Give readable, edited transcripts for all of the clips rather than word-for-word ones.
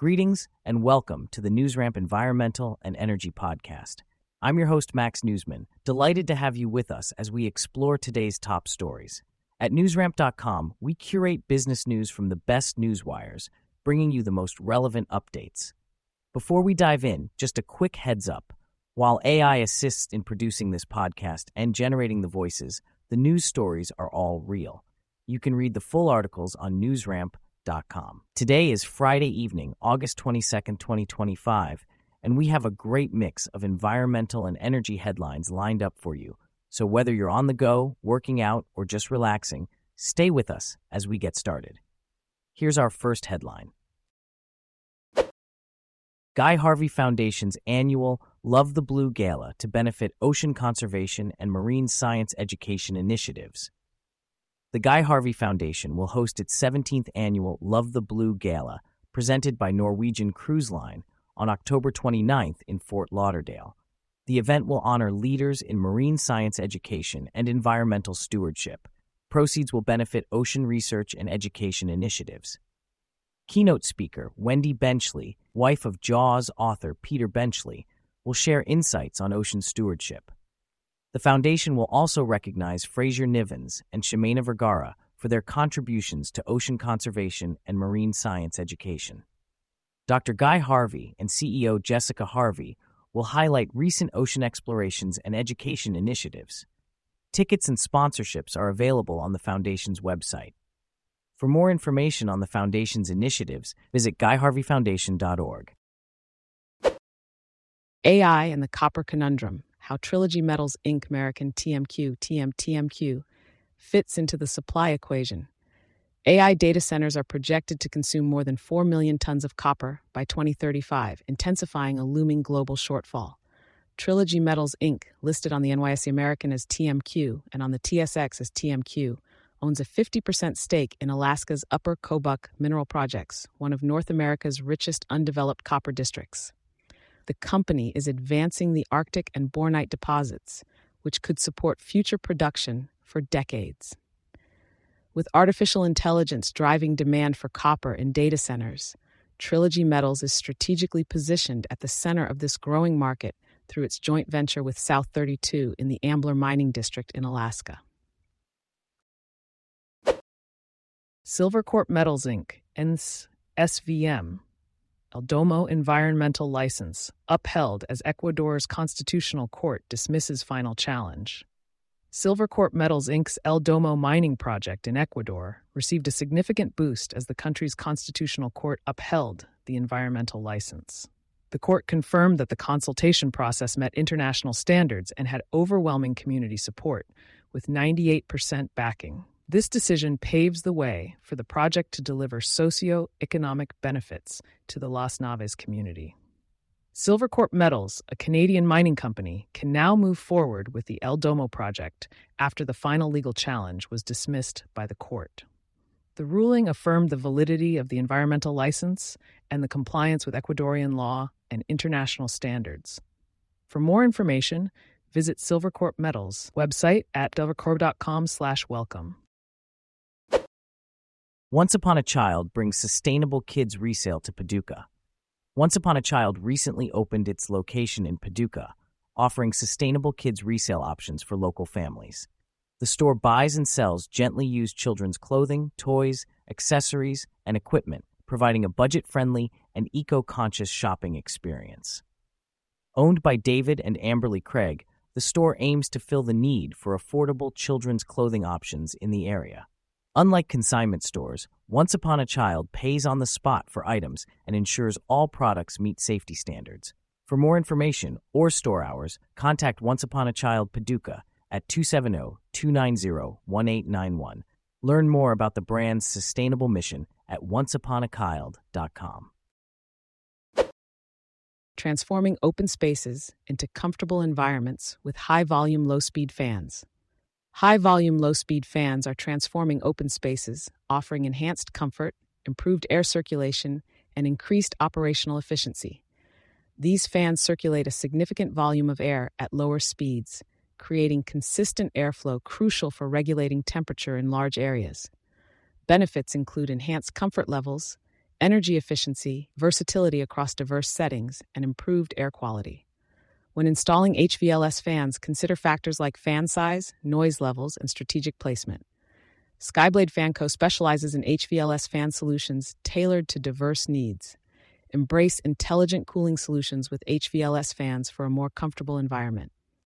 Greetings and welcome to the NewsRamp Environmental and Energy Podcast. I'm your host, Max Newsman, delighted to have you with us as we explore today's top stories. At newsramp.com, we curate business news from the best newswires, bringing you the most relevant updates. Before we dive in, just a quick heads up. While AI assists in producing this podcast and generating the voices, the news stories are all real. You can read the full articles on newsramp.com. Today is Friday evening, August 22nd, 2025, and we have a great mix of environmental and energy headlines lined up for you. So whether you're on the go, working out, or just relaxing, stay with us as we get started. Here's our first headline. Guy Harvey Foundation's annual Love the Blue Gala to benefit ocean conservation and marine science education initiatives. The Guy Harvey Foundation will host its 17th annual Love the Blue Gala, presented by Norwegian Cruise Line, on October 29th in Fort Lauderdale. The event will honor leaders in marine science education and environmental stewardship. Proceeds will benefit ocean research and education initiatives. Keynote speaker Wendy Benchley, wife of Jaws author Peter Benchley, will share insights on ocean stewardship. The foundation will also recognize Fraser Nivens and Ximena Vergara for their contributions to ocean conservation and marine science education. Dr. Guy Harvey and CEO Jessica Harvey will highlight recent ocean explorations and education initiatives. Tickets and sponsorships are available on the foundation's website. For more information on the foundation's initiatives, visit guyharveyfoundation.org. AI and the Copper Conundrum, how Trilogy Metals Inc. American TMQ fits into the supply equation. AI data centers are projected to consume more than 4 million tons of copper by 2035, intensifying a looming global shortfall. Trilogy Metals Inc., listed on the NYSE American as TMQ and on the TSX as TMQ, owns a 50% stake in Alaska's Upper Kobuk Mineral Projects, one of North America's richest undeveloped copper districts. The company is advancing the Arctic and bornite deposits, which could support future production for decades. With artificial intelligence driving demand for copper in data centers, Trilogy Metals is strategically positioned at the center of this growing market through its joint venture with South32 in the Ambler Mining District in Alaska. Silvercorp Metals Inc., SVM, El Domo Environmental License, upheld as Ecuador's constitutional court dismisses final challenge. Silvercorp Metals Inc.'s El Domo mining project in Ecuador received a significant boost as the country's constitutional court upheld the environmental license. The court confirmed that the consultation process met international standards and had overwhelming community support, with 98% backing. This decision paves the way for the project to deliver socio-economic benefits to the Las Naves community. Silvercorp Metals, a Canadian mining company, can now move forward with the El Domo project after the final legal challenge was dismissed by the court. The ruling affirmed the validity of the environmental license and the compliance with Ecuadorian law and international standards. For more information, visit Silvercorp Metals' website at silvercorp.com/welcome. Once Upon a Child brings sustainable kids resale to Paducah. Once Upon a Child recently opened its location in Paducah, offering sustainable kids resale options for local families. The store buys and sells gently used children's clothing, toys, accessories, and equipment, providing a budget-friendly and eco-conscious shopping experience. Owned by David and Amberly Craig, the store aims to fill the need for affordable children's clothing options in the area. Unlike consignment stores, Once Upon a Child pays on the spot for items and ensures all products meet safety standards. For more information or store hours, contact Once Upon a Child Paducah at 270-290-1891. Learn more about the brand's sustainable mission at onceuponachild.com. Transforming open spaces into comfortable environments with high-volume, low-speed fans. High-volume, low-speed fans are transforming open spaces, offering enhanced comfort, improved air circulation, and increased operational efficiency. These fans circulate a significant volume of air at lower speeds, creating consistent airflow crucial for regulating temperature in large areas. Benefits include enhanced comfort levels, energy efficiency, versatility across diverse settings, and improved air quality. When installing HVLS fans, consider factors like fan size, noise levels, and strategic placement. Skyblade Fan Co. specializes in HVLS fan solutions tailored to diverse needs. Embrace intelligent cooling solutions with HVLS fans for a more comfortable environment.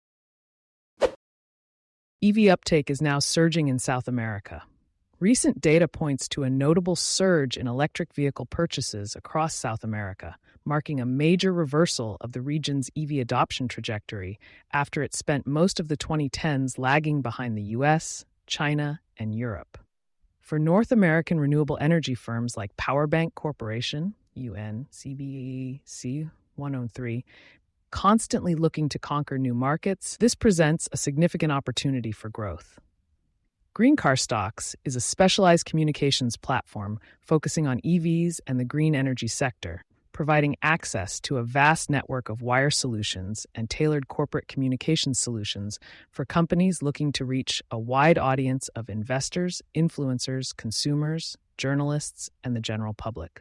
EV uptake is now surging in South America. Recent data points to a notable surge in electric vehicle purchases across South America, marking a major reversal of the region's EV adoption trajectory after it spent most of the 2010s lagging behind the US, China, and Europe. For North American renewable energy firms like Powerbank Corporation, UNCBEC 103, constantly looking to conquer new markets, this presents a significant opportunity for growth. Green Car Stocks is a specialized communications platform focusing on EVs and the green energy sector, providing access to a vast network of wire solutions and tailored corporate communications solutions for companies looking to reach a wide audience of investors, influencers, consumers, journalists, and the general public.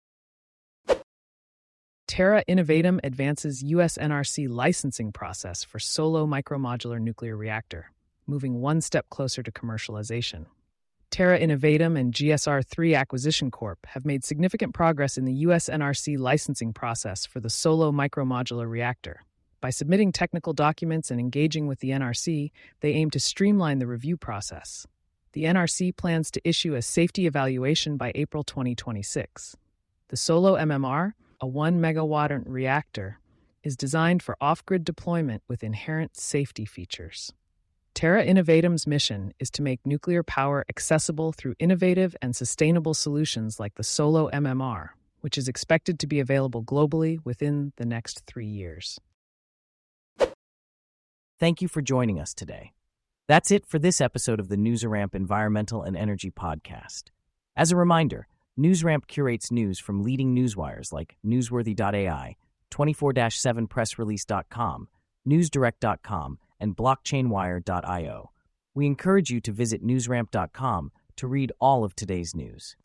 Terra Innovatum advances U.S. NRC licensing process for Solo Micromodular Nuclear Reactor, moving one step closer to commercialization. Terra Innovatum and GSR3 Acquisition Corp. have made significant progress in the U.S. NRC licensing process for the Solo Micromodular Reactor. By submitting technical documents and engaging with the NRC, they aim to streamline the review process. The NRC plans to issue a safety evaluation by April 2026. The Solo MMR, a 1 megawatt reactor, is designed for off-grid deployment with inherent safety features. Terra Innovatum's mission is to make nuclear power accessible through innovative and sustainable solutions like the Solo MMR, which is expected to be available globally within the next 3 years. Thank you for joining us today. That's it for this episode of the NewsRamp Environmental and Energy Podcast. As a reminder, NewsRamp curates news from leading newswires like Newsworthy.ai, 24/7pressrelease.com, NewsDirect.com, and BlockchainWire.io. We encourage you to visit newsramp.com to read all of today's news.